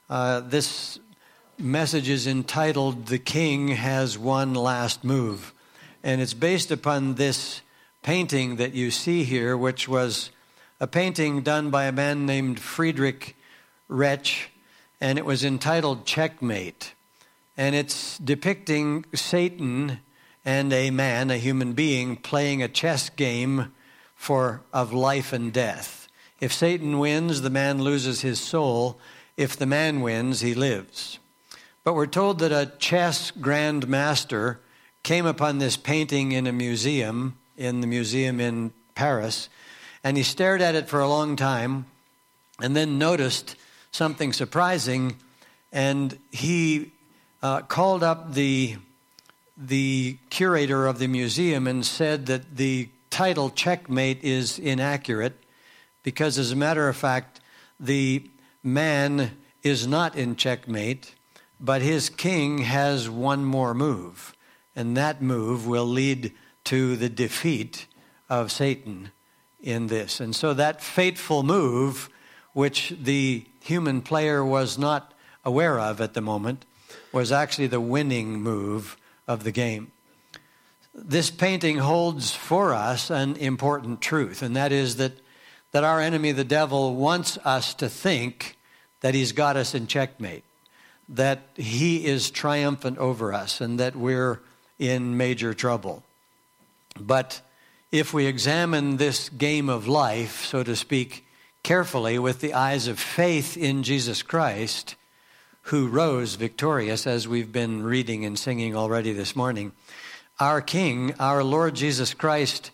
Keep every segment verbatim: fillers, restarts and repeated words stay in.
Uh, this message is entitled, "The King Has One Last Move." And it's based upon this painting that you see here, which was a painting done by a man named Friedrich Retsch, and it was entitled Checkmate. And it's depicting Satan and a man, a human being, playing a chess game for of life and death. If Satan wins, the man loses his soul. If the man wins, he lives. But we're told that a chess grand master came upon this painting in a museum, in the museum in Paris, and he stared at it for a long time and then noticed something surprising, and he uh, called up the the curator of the museum and said that the title Checkmate is inaccurate because, as a matter of fact, the man is not in checkmate, but his king has one more move, and that move will lead to the defeat of Satan in this. And so that fateful move, which the human player was not aware of at the moment, was actually the winning move of the game. This painting holds for us an important truth, and that is that, that our enemy, the devil, wants us to think that he's got us in checkmate, that he is triumphant over us, and that we're in major trouble. But if we examine this game of life, so to speak, carefully with the eyes of faith in Jesus Christ, who rose victorious, as we've been reading and singing already this morning, our King, our Lord Jesus Christ,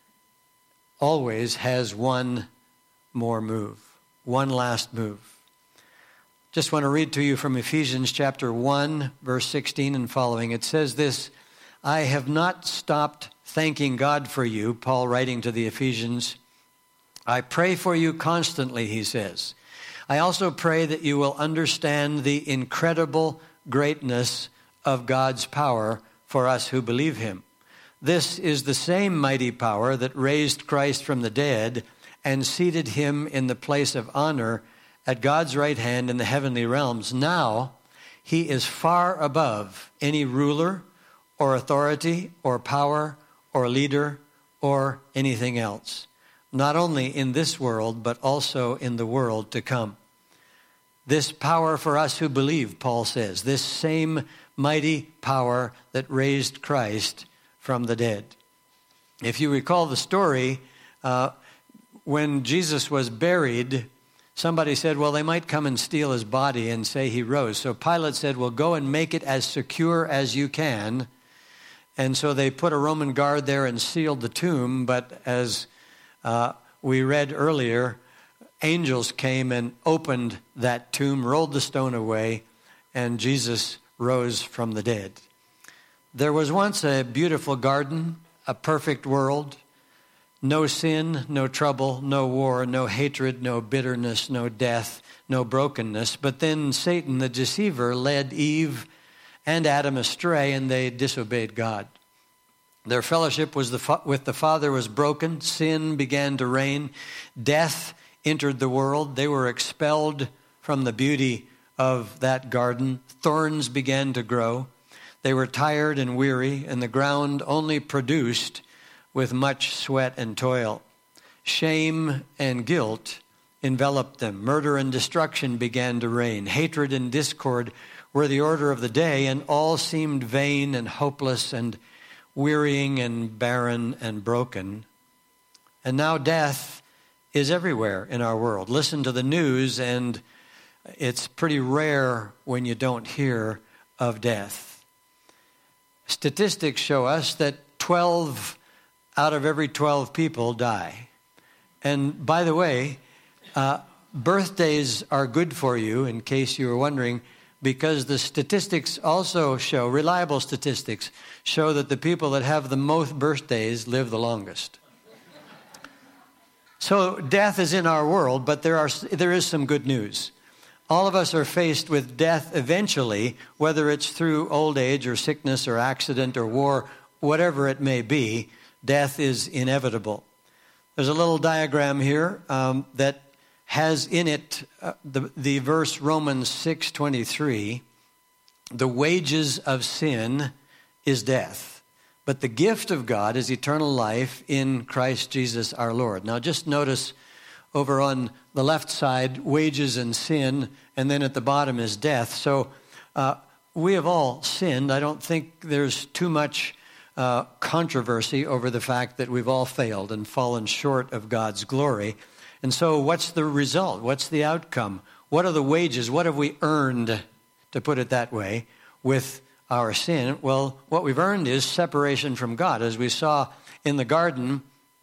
always has one more move, one last move. Just want to read to you from Ephesians chapter one, verse sixteen and following. It says this, "I have not stopped thanking God for you," Paul writing to the Ephesians. "I pray for you constantly," he says. "I also pray that you will understand the incredible greatness of God's power for us who believe him. This is the same mighty power that raised Christ from the dead and seated him in the place of honor at God's right hand in the heavenly realms. Now he is far above any ruler or authority or power or leader or anything else, not only in this world, but also in the world to come." This power for us who believe, Paul says, this same mighty power that raised Christ from the dead. If you recall the story, uh, when Jesus was buried, somebody said, well, they might come and steal his body and say he rose. So Pilate said, well, go and make it as secure as you can. And so they put a Roman guard there and sealed the tomb. But as uh, we read earlier, angels came and opened that tomb, rolled the stone away, and Jesus rose from the dead. There was once a beautiful garden, a perfect world, no sin, no trouble, no war, no hatred, no bitterness, no death, no brokenness. But then Satan, the deceiver, led Eve and Adam astray, and they disobeyed God. Their fellowship was the fa- with the Father was broken. Sin began to reign. Death entered the world. They were expelled from the beauty of that garden. Thorns began to grow. They were tired and weary, and the ground only produced with much sweat and toil. Shame and guilt enveloped them. Murder and destruction began to reign. Hatred and discord were the order of the day, and all seemed vain and hopeless and wearying and barren and broken. And now death is everywhere in our world. Listen to the news, and it's pretty rare when you don't hear of death. Statistics show us that twelve out of every twelve people die. And by the way, uh, birthdays are good for you, in case you were wondering, because the statistics also show, reliable statistics, show that the people that have the most birthdays live the longest. So death is in our world, but there are there is some good news. All of us are faced with death eventually, whether it's through old age or sickness or accident or war, whatever it may be, death is inevitable. There's a little diagram here um, that has in it uh, the, the verse Romans six twenty-three, the wages of sin is death, but the gift of God is eternal life in Christ Jesus our Lord. Now just notice over on the left side, wages and sin, and then at the bottom is death. So uh, we have all sinned. I don't think there's too much uh, controversy over the fact that we've all failed and fallen short of God's glory. And so what's the result? What's the outcome? What are the wages? What have we earned, to put it that way, with our sin? Well, what we've earned is separation from God. As we saw in the garden,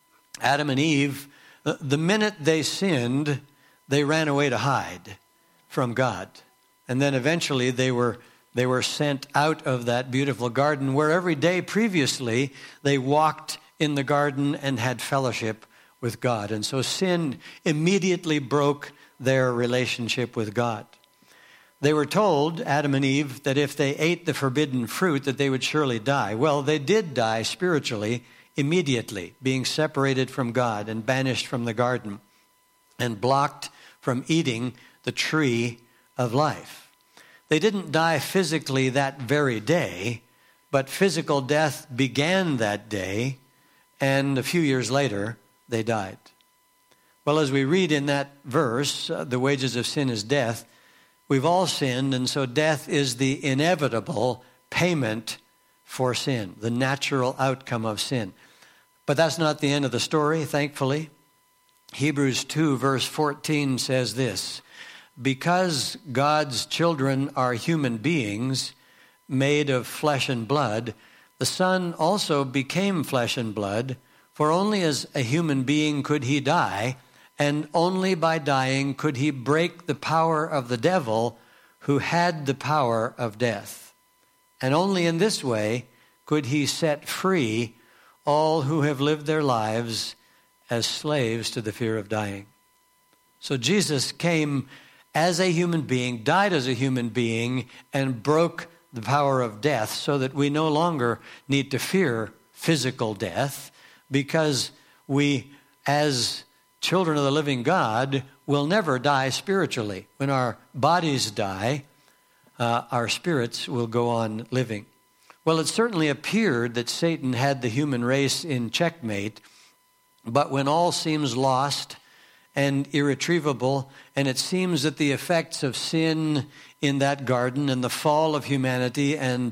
Adam and Eve, the minute they sinned, they ran away to hide from God. And then eventually they were they were sent out of that beautiful garden where every day previously they walked in the garden and had fellowship with God. And so sin immediately broke their relationship with God. They were told, Adam and Eve, that if they ate the forbidden fruit that they would surely die. Well, they did die spiritually immediately, being separated from God and banished from the garden and blocked from eating the tree of life. They didn't die physically that very day, but physical death began that day, and a few years later, they died. Well, as we read in that verse, uh, the wages of sin is death, we've all sinned, and so death is the inevitable payment for sin, the natural outcome of sin. But that's not the end of the story, thankfully. Hebrews two, verse fourteen says this, because God's children are human beings made of flesh and blood, the Son also became flesh and blood, for only as a human being could he die, and only by dying could he break the power of the devil who had the power of death. And only in this way could he set free all who have lived their lives as slaves to the fear of dying. So Jesus came as a human being, died as a human being, and broke the power of death so that we no longer need to fear physical death, because we, as children of the living God, will never die spiritually. When our bodies die, uh, our spirits will go on living. Well, it certainly appeared that Satan had the human race in checkmate, but when all seems lost and irretrievable, and it seems that the effects of sin in that garden and the fall of humanity and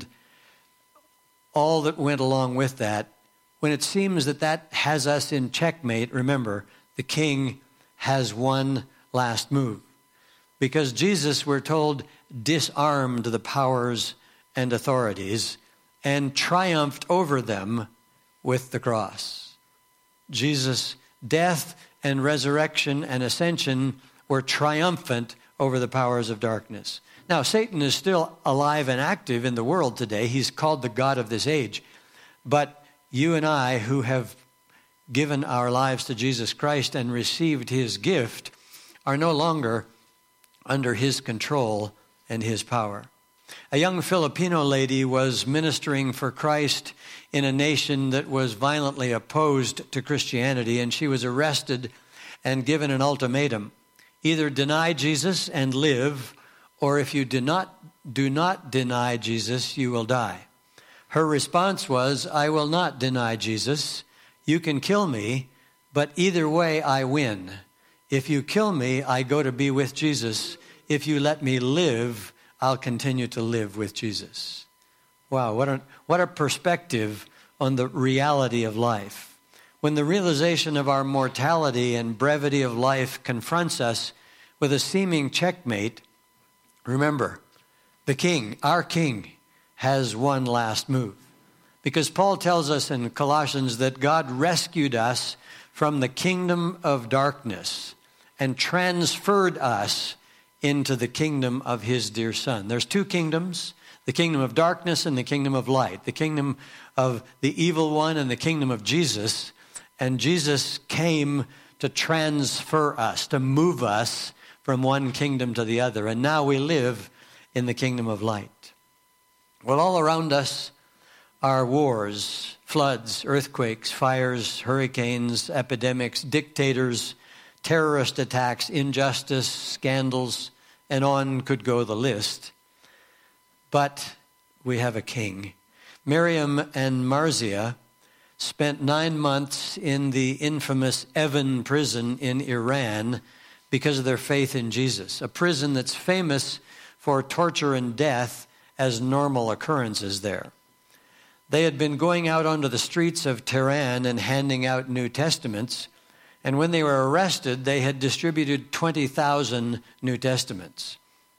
all that went along with that, when it seems that that has us in checkmate, remember, the king has one last move. Because Jesus, we're told, disarmed the powers and authorities and triumphed over them with the cross. Jesus' death and resurrection and ascension were triumphant over the powers of darkness. Now, Satan is still alive and active in the world today. He's called the god of this age. But you and I, who have given our lives to Jesus Christ and received his gift, are no longer under his control and his power. A young Filipino lady was ministering for Christ in a nation that was violently opposed to Christianity, and she was arrested and given an ultimatum. Either deny Jesus and live, or if you do not, do not deny Jesus, you will die. Her response was, I will not deny Jesus. You can kill me, but either way I win. If you kill me, I go to be with Jesus. If you let me live, I'll continue to live with Jesus. Wow, what a, what a perspective on the reality of life. When the realization of our mortality and brevity of life confronts us with a seeming checkmate, remember, the king, our king, has one last move. Because Paul tells us in Colossians that God rescued us from the kingdom of darkness and transferred us into the kingdom of his dear Son. There's two kingdoms, the kingdom of darkness and the kingdom of light, the kingdom of the evil one and the kingdom of Jesus. And Jesus came to transfer us, to move us from one kingdom to the other. And now we live in the kingdom of light. Well, all around us are wars, floods, earthquakes, fires, hurricanes, epidemics, dictators, terrorist attacks, injustice, scandals, and on could go the list. But we have a king. Miriam and Marziah spent nine months in the infamous Evin prison in Iran because of their faith in Jesus, a prison that's famous for torture and death as normal occurrences there. They had been going out onto the streets of Tehran and handing out New Testaments, and when they were arrested, they had distributed twenty thousand New Testaments.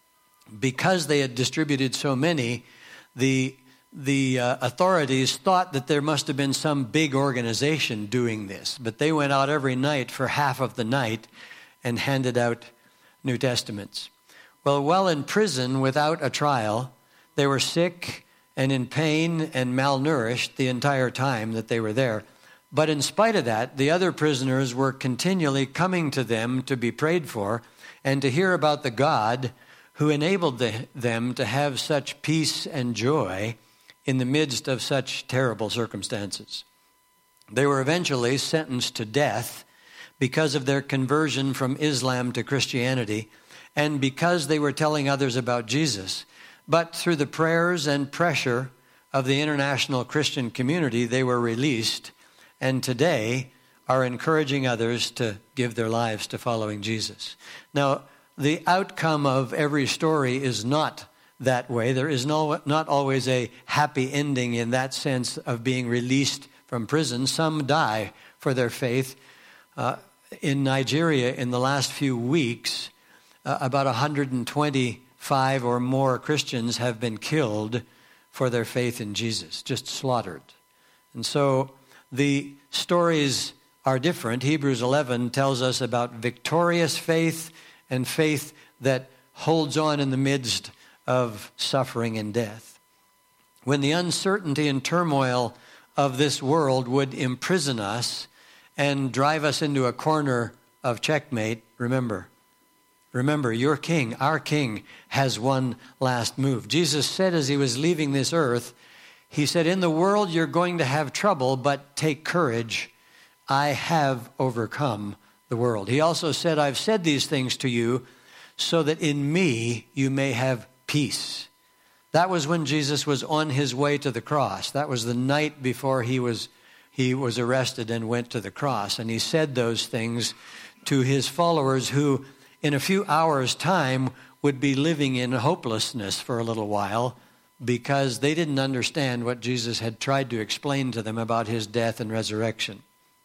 Because they had distributed so many, the The uh, authorities thought that there must have been some big organization doing this, but they went out every night for half of the night and handed out New Testaments. Well, while in prison without a trial, they were sick and in pain and malnourished the entire time that they were there. But in spite of that, the other prisoners were continually coming to them to be prayed for and to hear about the God who enabled the, them to have such peace and joy in the midst of such terrible circumstances. They were eventually sentenced to death because of their conversion from Islam to Christianity and because they were telling others about Jesus. But through the prayers and pressure of the international Christian community, they were released and today are encouraging others to give their lives to following Jesus. Now, the outcome of every story is not that way. There is no, not always a happy ending in that sense of being released from prison. Some die for their faith. Uh, in Nigeria, in the last few weeks, uh, about one hundred twenty-five or more Christians have been killed for their faith in Jesus, just slaughtered. And so the stories are different. Hebrews eleven tells us about victorious faith and faith that holds on in the midst of suffering and death. When the uncertainty and turmoil of this world would imprison us and drive us into a corner of checkmate, remember, remember, your king, our king, has one last move. Jesus said as he was leaving this earth, he said, in the world you're going to have trouble, but take courage. I have overcome the world. He also said, I've said these things to you so that in me you may have peace. That was when Jesus was on his way to the cross. That was the night before he was he was arrested and went to the cross. And he said those things to his followers who in a few hours' time would be living in hopelessness for a little while because they didn't understand what Jesus had tried to explain to them about his death and resurrection.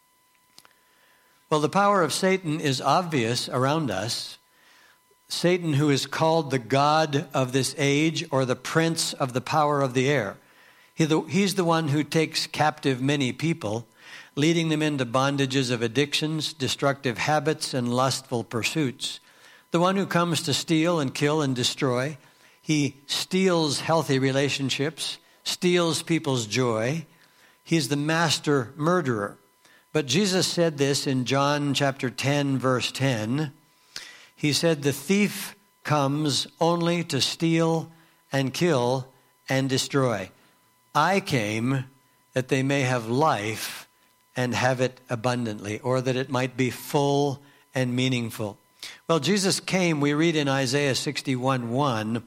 Well, the power of Satan is obvious around us. Satan, who is called the god of this age or the prince of the power of the air. He the, he's the one who takes captive many people, leading them into bondages of addictions, destructive habits, and lustful pursuits. The one who comes to steal and kill and destroy. He steals healthy relationships, steals people's joy. He's the master murderer. But Jesus said this in John chapter ten, verse ten. He said, the thief comes only to steal and kill and destroy. I came that they may have life and have it abundantly, or that it might be full and meaningful. Well, Jesus came, we read in Isaiah sixty-one one,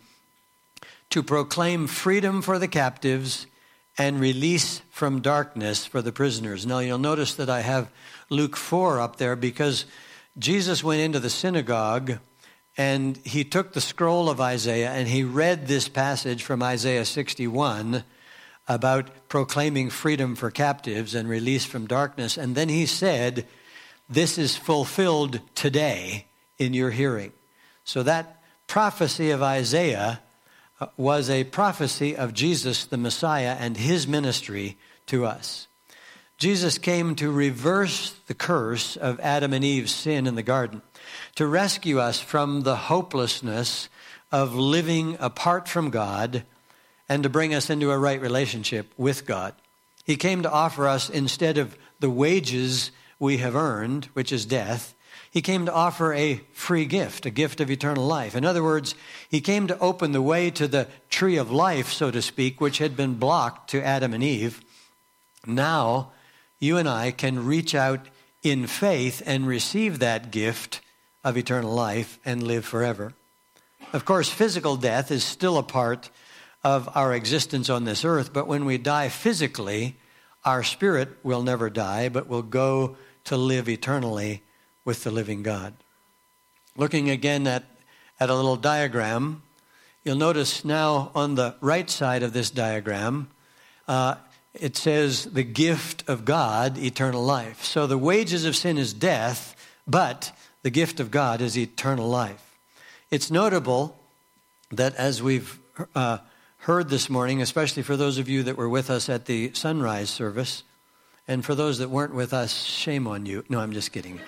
to proclaim freedom for the captives and release from darkness for the prisoners. Now, you'll notice that I have Luke four up there because Jesus went into the synagogue and he took the scroll of Isaiah and he read this passage from Isaiah sixty-one about proclaiming freedom for captives and release from darkness. And then he said, this is fulfilled today in your hearing. So that prophecy of Isaiah was a prophecy of Jesus, the Messiah, and his ministry to us. Jesus came to reverse the curse of Adam and Eve's sin in the garden, to rescue us from the hopelessness of living apart from God and to bring us into a right relationship with God. He came to offer us, instead of the wages we have earned, which is death, he came to offer a free gift, a gift of eternal life. In other words, he came to open the way to the tree of life, so to speak, which had been blocked to Adam and Eve. Now, you and I can reach out in faith and receive that gift of eternal life and live forever. Of course, physical death is still a part of our existence on this earth, but when we die physically, our spirit will never die, but will go to live eternally with the living God. Looking again at, at a little diagram, you'll notice now on the right side of this diagram, uh, it says the gift of God, eternal life. So the wages of sin is death, but the gift of God is eternal life. It's notable that as we've uh, heard this morning, especially for those of you that were with us at the sunrise service, and for those that weren't with us, shame on you. No, I'm just kidding.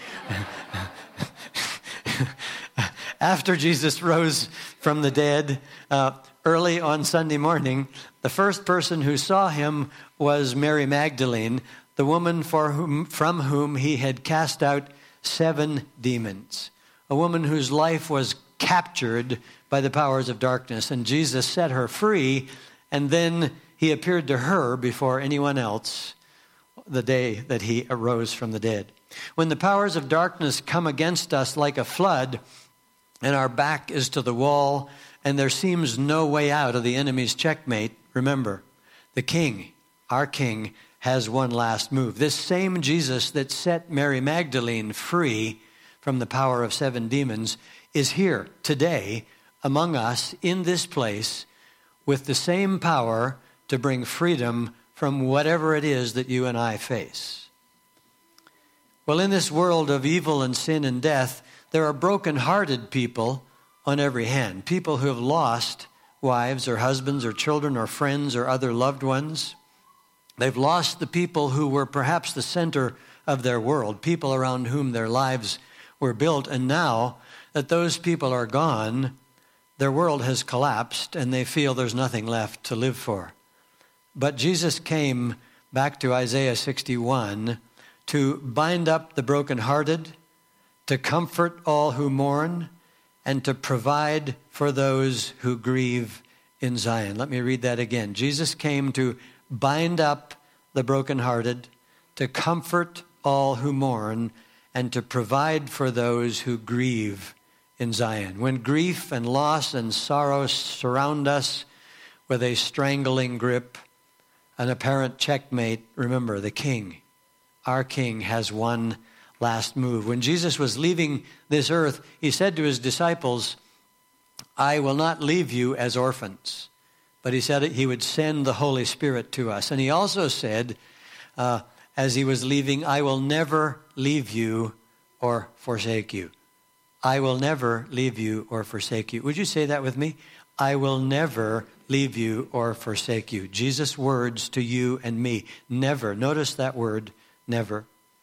After Jesus rose from the dead uh, early on Sunday morning, the first person who saw him was Mary Magdalene, the woman for whom, from whom he had cast out seven demons, a woman whose life was captured by the powers of darkness. And Jesus set her free, and then he appeared to her before anyone else the day that he arose from the dead. When the powers of darkness come against us like a flood, and our back is to the wall, and there seems no way out of the enemy's checkmate, remember, the King, our King, has one last move. This same Jesus that set Mary Magdalene free from the power of seven demons is here today among us in this place with the same power to bring freedom from whatever it is that you and I face. Well, in this world of evil and sin and death, there are broken-hearted people on every hand, people who have lost wives or husbands or children or friends or other loved ones. They've lost the people who were perhaps the center of their world, people around whom their lives were built. And now that those people are gone, their world has collapsed and they feel there's nothing left to live for. But Jesus came back to Isaiah sixty-one to bind up the brokenhearted, to comfort all who mourn, and to provide for those who grieve in Zion. Let me read that again. Jesus came to bind up the brokenhearted, to comfort all who mourn, and to provide for those who grieve in Zion. When grief and loss and sorrow surround us with a strangling grip, an apparent checkmate, remember, the King, our King, has one last move. When Jesus was leaving this earth, he said to his disciples, I will not leave you as orphans. But he said he would send the Holy Spirit to us. And he also said, uh, as he was leaving, I will never leave you or forsake you. I will never leave you or forsake you. Would you say that with me? I will never leave you or forsake you. Jesus' words to you and me. Never. Notice that word, never.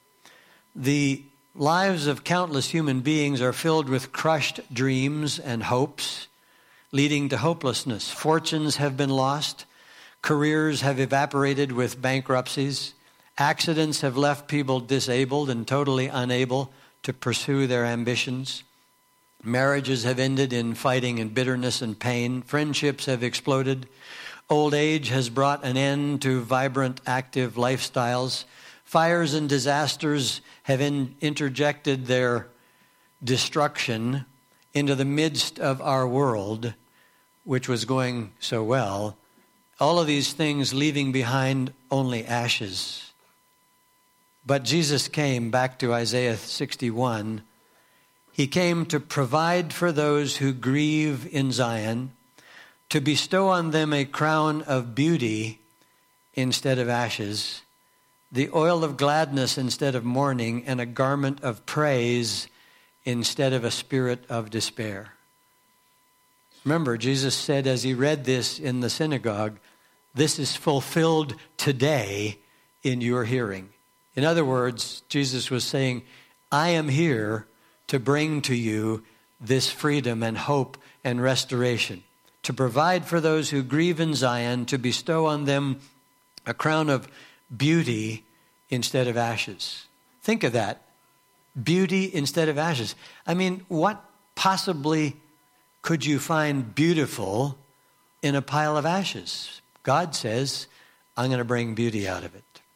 The lives of countless human beings are filled with crushed dreams and hopes, leading to hopelessness. Fortunes have been lost. Careers have evaporated with bankruptcies. Accidents have left people disabled and totally unable to pursue their ambitions. Marriages have ended in fighting and bitterness and pain. Friendships have exploded. Old age has brought an end to vibrant, active lifestyles. Fires and disasters have in, interjected their destruction into the midst of our world, which was going so well. All of these things leaving behind only ashes. But Jesus came back to Isaiah sixty-one. He came to provide for those who grieve in Zion, to bestow on them a crown of beauty instead of ashes, the oil of gladness instead of mourning, and a garment of praise instead of a spirit of despair. Remember, Jesus said as he read this in the synagogue, this is fulfilled today in your hearing. In other words, Jesus was saying, I am here to bring to you this freedom and hope and restoration, to provide for those who grieve in Zion, to bestow on them a crown of beauty instead of ashes. Think of that. Beauty instead of ashes. I mean, what possibly could you find beautiful in a pile of ashes? God says, I'm going to bring beauty out of it.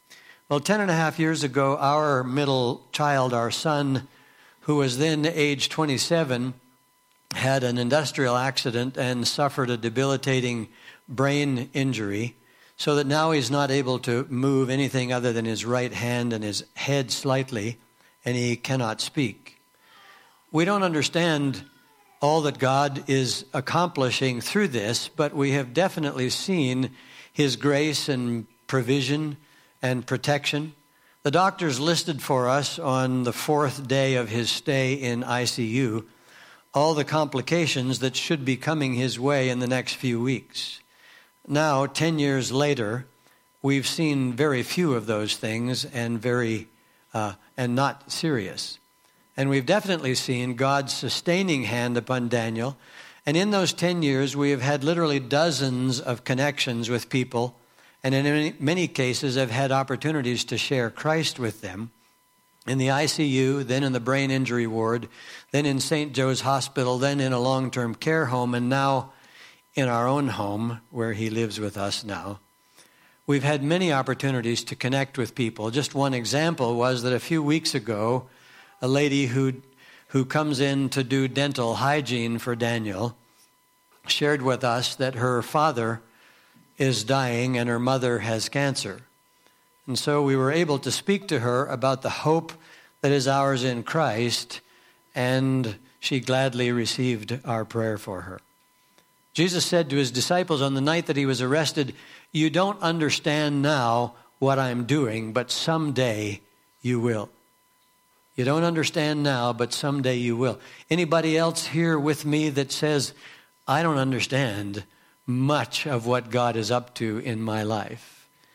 Well, ten and a half years ago, our middle child, our son, who was then age twenty-seven, had an industrial accident and suffered a debilitating brain injury, so that now he's not able to move anything other than his right hand and his head slightly, and he cannot speak. We don't understand all that God is accomplishing through this, but we have definitely seen his grace and provision and protection. The doctors listed for us on the fourth day of his stay in I C U all the complications that should be coming his way in the next few weeks. Now, ten years later, we've seen very few of those things and very uh, and not serious. And we've definitely seen God's sustaining hand upon Daniel. And in those ten years, we have had literally dozens of connections with people, and in many, many cases have had opportunities to share Christ with them. In the I C U, then in the brain injury ward, then in Saint Joe's Hospital, then in a long-term care home, and now in our own home where he lives with us now. We've had many opportunities to connect with people. Just one example was that a few weeks ago, a lady who who comes in to do dental hygiene for Daniel shared with us that her father is dying and her mother has cancer. And so we were able to speak to her about the hope that is ours in Christ, and she gladly received our prayer for her. Jesus said to his disciples on the night that he was arrested, "You don't understand now what I'm doing, but someday you will." You don't understand now, but someday you will. Anybody else here with me that says, I don't understand much of what God is up to in my life,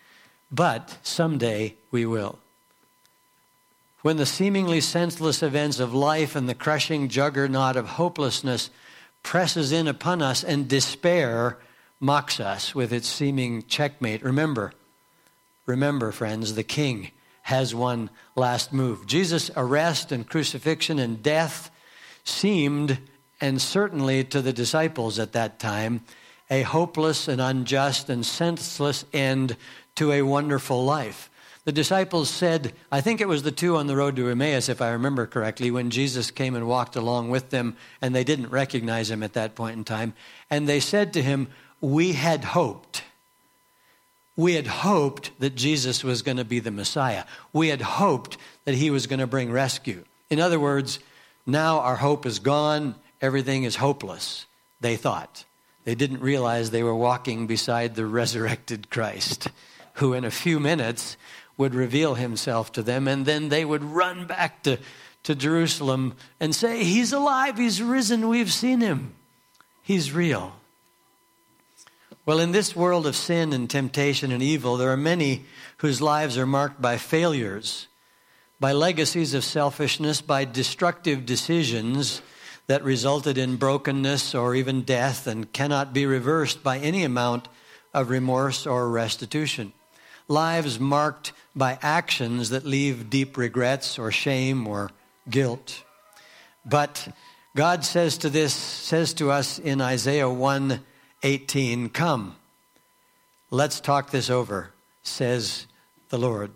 but someday we will. When the seemingly senseless events of life and the crushing juggernaut of hopelessness presses in upon us and despair mocks us with its seeming checkmate, remember, remember, friends, the King has one last move. Jesus' arrest and crucifixion and death seemed, and certainly to the disciples at that time, a hopeless and unjust and senseless end to a wonderful life. The disciples said, I think it was the two on the road to Emmaus, if I remember correctly, when Jesus came and walked along with them, and they didn't recognize him at that point in time, and they said to him, we had hoped. We had hoped that Jesus was going to be the Messiah. We had hoped that he was going to bring rescue. In other words, now our hope is gone. Everything is hopeless, they thought. They didn't realize they were walking beside the resurrected Christ, who in a few minutes would reveal himself to them, and then they would run back to, to Jerusalem and say, he's alive, he's risen, we've seen him. He's real. Well, in this world of sin and temptation and evil, there are many whose lives are marked by failures, by legacies of selfishness, by destructive decisions that resulted in brokenness or even death and cannot be reversed by any amount of remorse or restitution. Lives marked by actions that leave deep regrets or shame or guilt. But God says to this, says to us in Isaiah one eighteen, come, let's talk this over, says the Lord.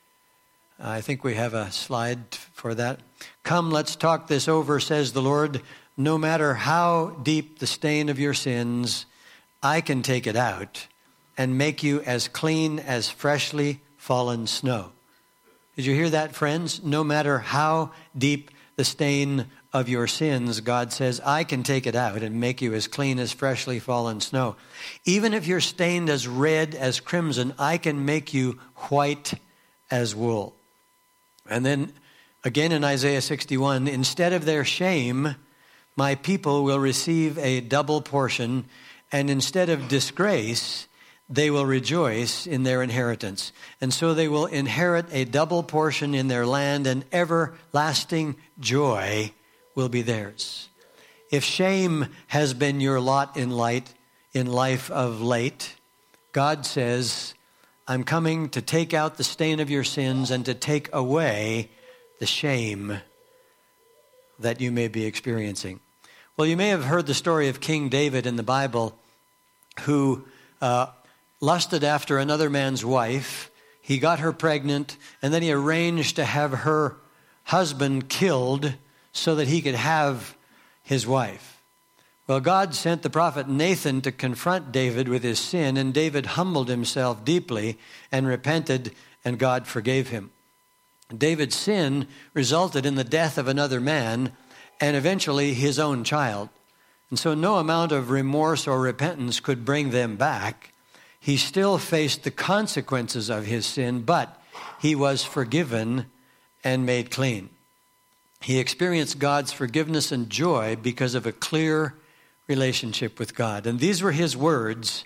I think we have a slide for that. Come, let's talk this over, says the Lord. No matter how deep the stain of your sins, I can take it out and make you as clean as freshly fallen snow. Did you hear that, friends? No matter how deep the stain of your sins, God says, I can take it out and make you as clean as freshly fallen snow. Even if you're stained as red as crimson, I can make you white as wool. And then again in Isaiah sixty-one, instead of their shame, my people will receive a double portion, and instead of disgrace, they will rejoice in their inheritance. And so they will inherit a double portion in their land, and everlasting joy will be theirs. If shame has been your lot in light in life of late, God says, I'm coming to take out the stain of your sins and to take away the shame that you may be experiencing. Well, you may have heard the story of King David in the Bible, who uh, lusted after another man's wife. he got her pregnant, and then he arranged to have her husband killed so that he could have his wife. Well, God sent the prophet Nathan to confront David with his sin, and David humbled himself deeply and repented, and God forgave him. David's sin resulted in the death of another man and eventually his own child. And so no amount of remorse or repentance could bring them back. He still faced the consequences of his sin, but he was forgiven and made clean. He experienced God's forgiveness and joy because of a clear relationship with God. And these were his words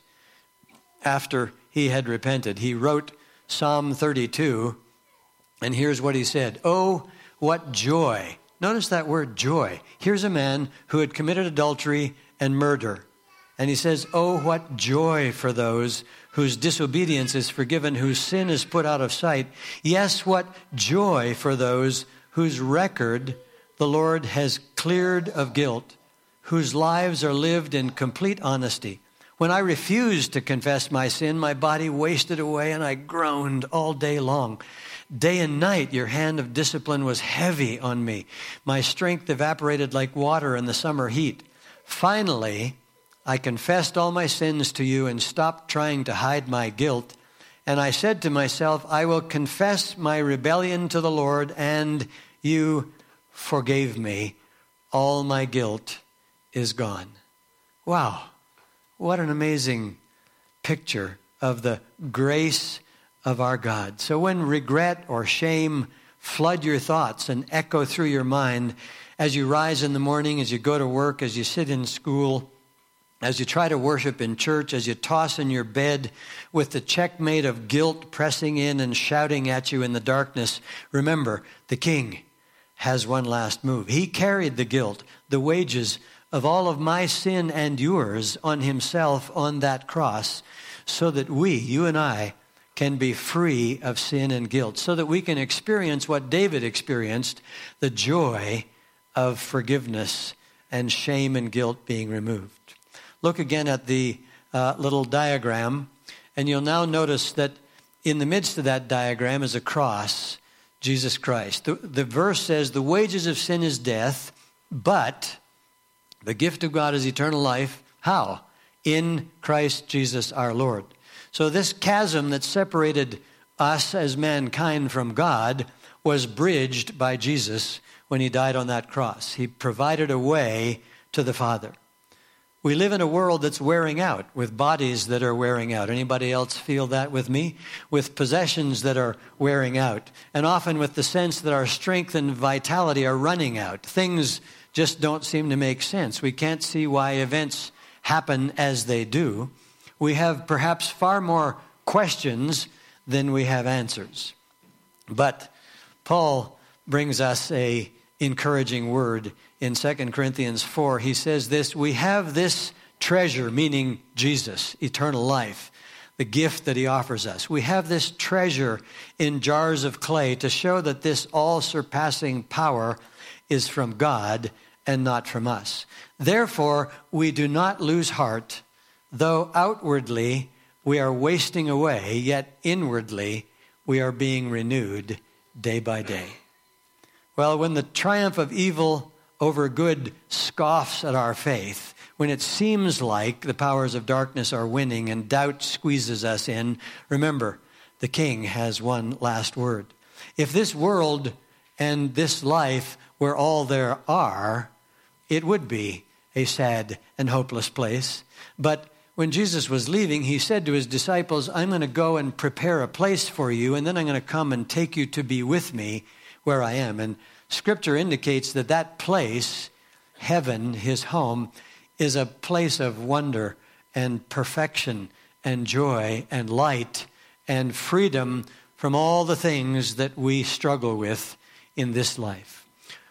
after he had repented. He wrote Psalm thirty-two, and here's what he said. Oh, what joy. Notice that word joy. Here's a man who had committed adultery and murder. And he says, oh, what joy for those whose disobedience is forgiven, whose sin is put out of sight. Yes, what joy for those whose record the Lord has cleared of guilt, whose lives are lived in complete honesty. When I refused to confess my sin, my body wasted away and I groaned all day long. Day and night, your hand of discipline was heavy on me. My strength evaporated like water in the summer heat. Finally, I confessed all my sins to you and stopped trying to hide my guilt. And I said to myself, I will confess my rebellion to the Lord, and you forgave me. All my guilt is gone. Wow, what an amazing picture of the grace of our God. So when regret or shame flood your thoughts and echo through your mind as you rise in the morning, as you go to work, as you sit in school, as you try to worship in church, as you toss in your bed with the checkmate of guilt pressing in and shouting at you in the darkness, remember, the King has one last move. He carried the guilt, the wages of all of my sin and yours on himself on that cross, so that we, you and I, can be free of sin and guilt, so that we can experience what David experienced, the joy of forgiveness and shame and guilt being removed. Look again at the uh, little diagram, and you'll now notice that in the midst of that diagram is a cross, Jesus Christ. The, the verse says, the wages of sin is death, but the gift of God is eternal life. How? In Christ Jesus our Lord. So this chasm that separated us as mankind from God was bridged by Jesus when he died on that cross. He provided a way to the Father. We live in a world that's wearing out, with bodies that are wearing out. Anybody else feel that with me? With possessions that are wearing out, and often with the sense that our strength and vitality are running out. Things just don't seem to make sense. We can't see why events happen as they do. We have perhaps far more questions than we have answers. But Paul brings us a encouraging word in Second Corinthians four. He says this, we have this treasure, meaning Jesus, eternal life, the gift that he offers us. We have this treasure in jars of clay to show that this all-surpassing power is from God and not from us. Therefore, we do not lose heart, though outwardly we are wasting away, yet inwardly we are being renewed day by day. Well, when the triumph of evil over good scoffs at our faith, when it seems like the powers of darkness are winning and doubt squeezes us in, remember, the King has one last word. If this world and this life were all there are, it would be a sad and hopeless place. But when Jesus was leaving, he said to his disciples, I'm going to go and prepare a place for you, and then I'm going to come and take you to be with me where I am. And Scripture indicates that that place, heaven, his home, is a place of wonder and perfection and joy and light and freedom from all the things that we struggle with in this life.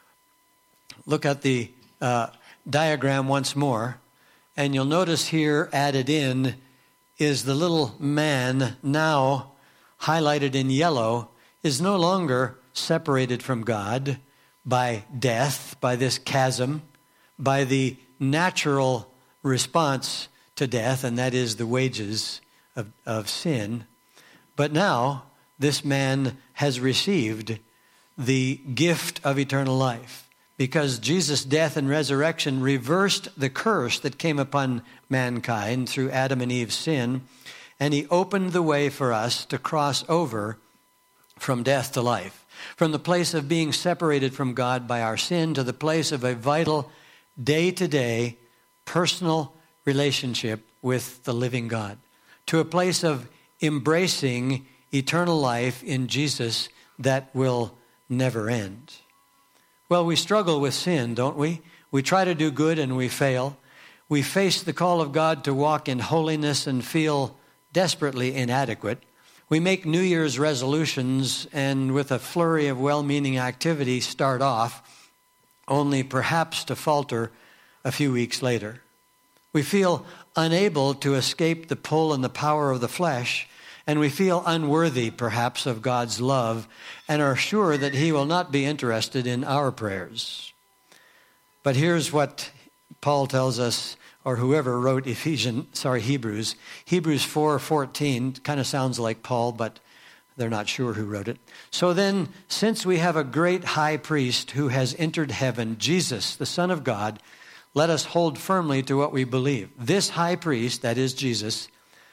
Look at the uh, diagram once more, and you'll notice here added in is the little man, now highlighted in yellow, is no longer separated from God by death, by this chasm, by the natural response to death, and that is the wages of, of sin. But now this man has received the gift of eternal life, because Jesus' death and resurrection reversed the curse that came upon mankind through Adam and Eve's sin, and he opened the way for us to cross over from death to life, from the place of being separated from God by our sin to the place of a vital, day-to-day, personal relationship with the living God, to a place of embracing eternal life in Jesus that will never end. Well, we struggle with sin, don't we? We try to do good and we fail. We face the call of God to walk in holiness and feel desperately inadequate. We make New Year's resolutions and with a flurry of well-meaning activity start off, only perhaps to falter a few weeks later. We feel unable to escape the pull and the power of the flesh, and we feel unworthy, perhaps, of God's love, and are sure that he will not be interested in our prayers. But here's what Paul tells us, or whoever wrote Ephesians, sorry, Hebrews. Hebrews four fourteen kind of sounds like Paul, but they're not sure who wrote it. So then, since we have a great high priest who has entered heaven, Jesus, the Son of God, let us hold firmly to what we believe. This high priest, that is Jesus,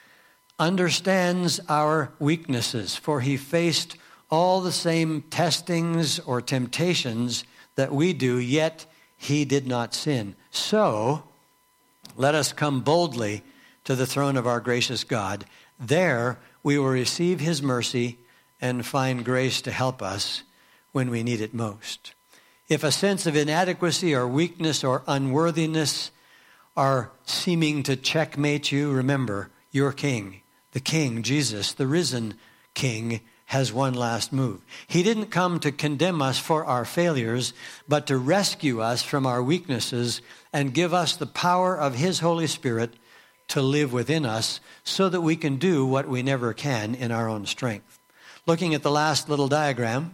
understands our weaknesses, for he faced all the same testings or temptations that we do, yet he did not sin. So, let us come boldly to the throne of our gracious God. There we will receive his mercy and find grace to help us when we need it most. If a sense of inadequacy or weakness or unworthiness are seeming to checkmate you, remember, your King, the King, Jesus, the risen King, has one last move. He didn't come to condemn us for our failures, but to rescue us from our weaknesses and give us the power of his Holy Spirit to live within us so that we can do what we never can in our own strength. Looking at the last little diagram,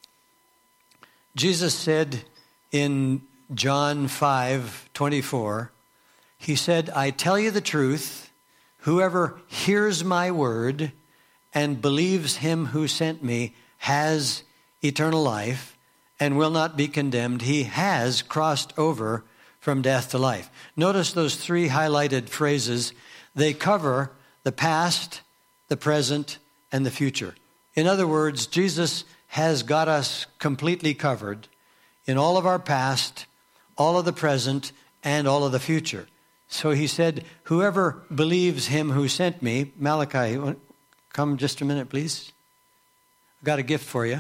Jesus said in John five twenty-four, he said, I tell you the truth, whoever hears my word and believes him who sent me has eternal life and will not be condemned. He has crossed over from death to life. Notice those three highlighted phrases. They cover the past, the present, and the future. In other words, Jesus has got us completely covered in all of our past, all of the present, and all of the future. So he said, whoever believes him who sent me, Malachi, come just a minute, please. I've got a gift for you.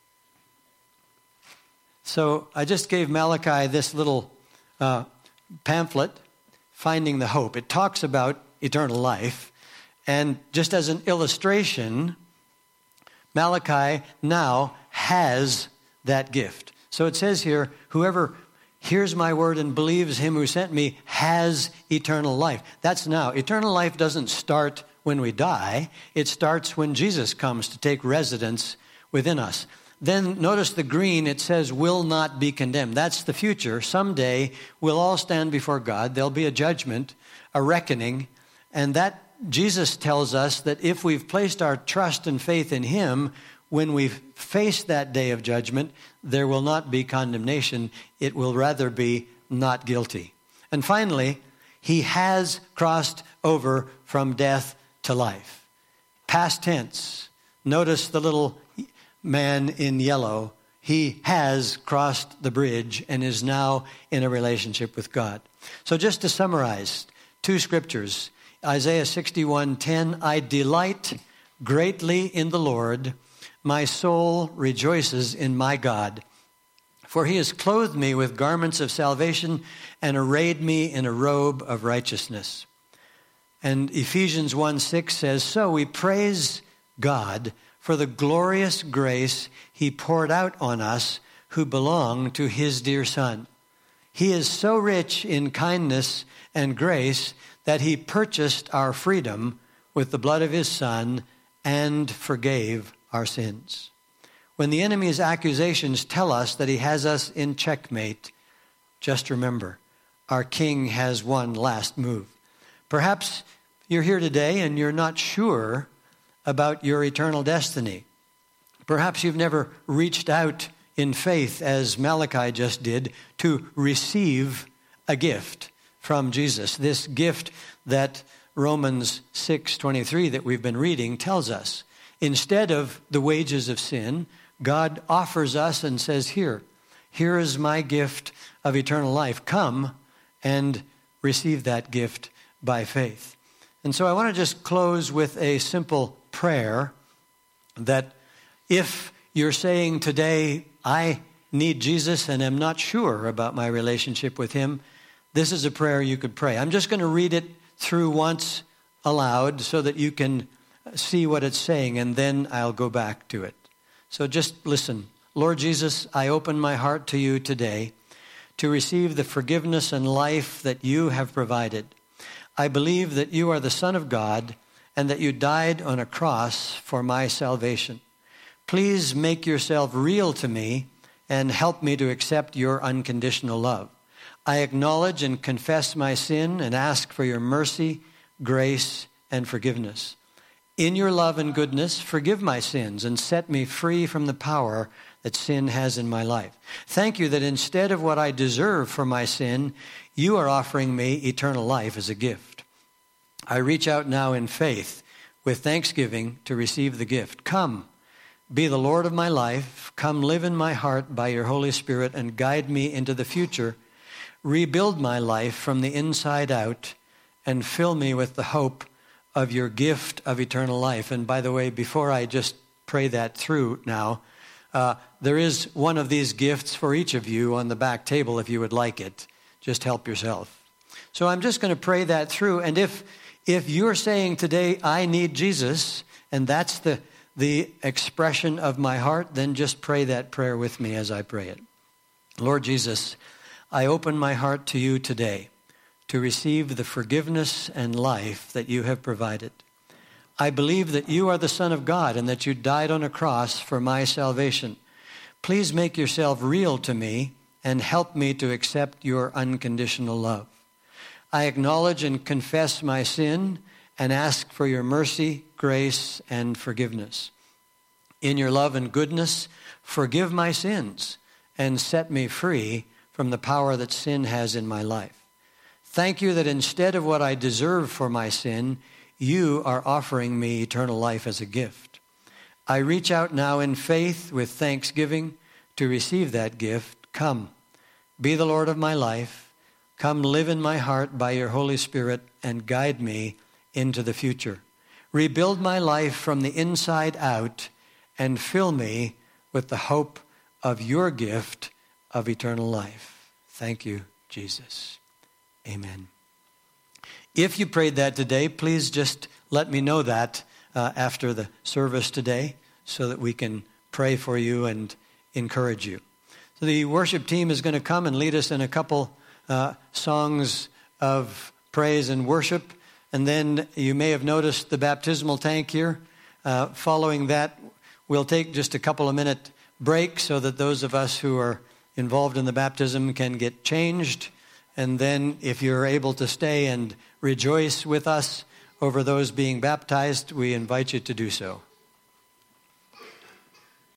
So I just gave Malachi this little uh, pamphlet, Finding the Hope. It talks about eternal life. And just as an illustration, Malachi now has that gift. So it says here, whoever hears my word and believes him who sent me has eternal life. That's now. Eternal life doesn't start when we die. It starts when Jesus comes to take residence within us. Then notice the green, it says will not be condemned. That's the future. Someday we'll all stand before God. There'll be a judgment, a reckoning, and that Jesus tells us that if we've placed our trust and faith in him, when we face that day of judgment, there will not be condemnation. It will rather be not guilty. And finally, he has crossed over from death to life. Past tense. Notice the little man in yellow. He has crossed the bridge and is now in a relationship with God. So just to summarize, two scriptures. Isaiah sixty-one ten, I delight greatly in the Lord. My soul rejoices in my God. For he has clothed me with garments of salvation and arrayed me in a robe of righteousness. And Ephesians one six says, so we praise God for the glorious grace he poured out on us who belong to his dear Son. He is so rich in kindness and grace that he purchased our freedom with the blood of his Son and forgave our sins. When the enemy's accusations tell us that he has us in checkmate, just remember, our King has one last move. Perhaps you're here today and you're not sure about your eternal destiny. Perhaps you've never reached out in faith, as Malachi just did, to receive a gift from Jesus. This gift that Romans six twenty-three that we've been reading tells us. Instead of the wages of sin, God offers us and says, here, here is my gift of eternal life. Come and receive that gift by faith. And so I want to just close with a simple prayer that if you're saying today, I need Jesus and am not sure about my relationship with him, this is a prayer you could pray. I'm just going to read it through once aloud so that you can see what it's saying, and then I'll go back to it. So just listen. Lord Jesus, I open my heart to you today to receive the forgiveness and life that you have provided. I believe that you are the Son of God and that you died on a cross for my salvation. Please make yourself real to me and help me to accept your unconditional love. I acknowledge and confess my sin and ask for your mercy, grace, and forgiveness. In your love and goodness, forgive my sins and set me free from the power that sin has in my life. Thank you that instead of what I deserve for my sin, you are offering me eternal life as a gift. I reach out now in faith with thanksgiving to receive the gift. Come, be the Lord of my life. Come live in my heart by your Holy Spirit and guide me into the future. Rebuild my life from the inside out and fill me with the hope of your gift of eternal life. And by the way, before I just pray that through now, uh, there is one of these gifts for each of you on the back table if you would like it. Just help yourself. So I'm just going to pray that through. And if if you're saying today, I need Jesus, and that's the, the expression of my heart, then just pray that prayer with me as I pray it. Lord Jesus, I open my heart to you today to receive the forgiveness and life that you have provided. I believe that you are the Son of God and that you died on a cross for my salvation. Please make yourself real to me and help me to accept your unconditional love. I acknowledge and confess my sin and ask for your mercy, grace, and forgiveness. In your love and goodness, forgive my sins and set me free from the power that sin has in my life. Thank you that instead of what I deserve for my sin, you are offering me eternal life as a gift. I reach out now in faith with thanksgiving to receive that gift. Come, be the Lord of my life. Come live in my heart by your Holy Spirit and guide me into the future. Rebuild my life from the inside out and fill me with the hope of your gift of eternal life. Thank you, Jesus. Amen. If you prayed that today, please just let me know that uh, after the service today so that we can pray for you and encourage you. So the worship team is going to come and lead us in a couple uh, songs of praise and worship. And then you may have noticed the baptismal tank here. Uh, following that, we'll take just a couple of minute break so that those of us who are involved in the baptism can get changed. And then if you're able to stay and rejoice with us over those being baptized, we invite you to do so.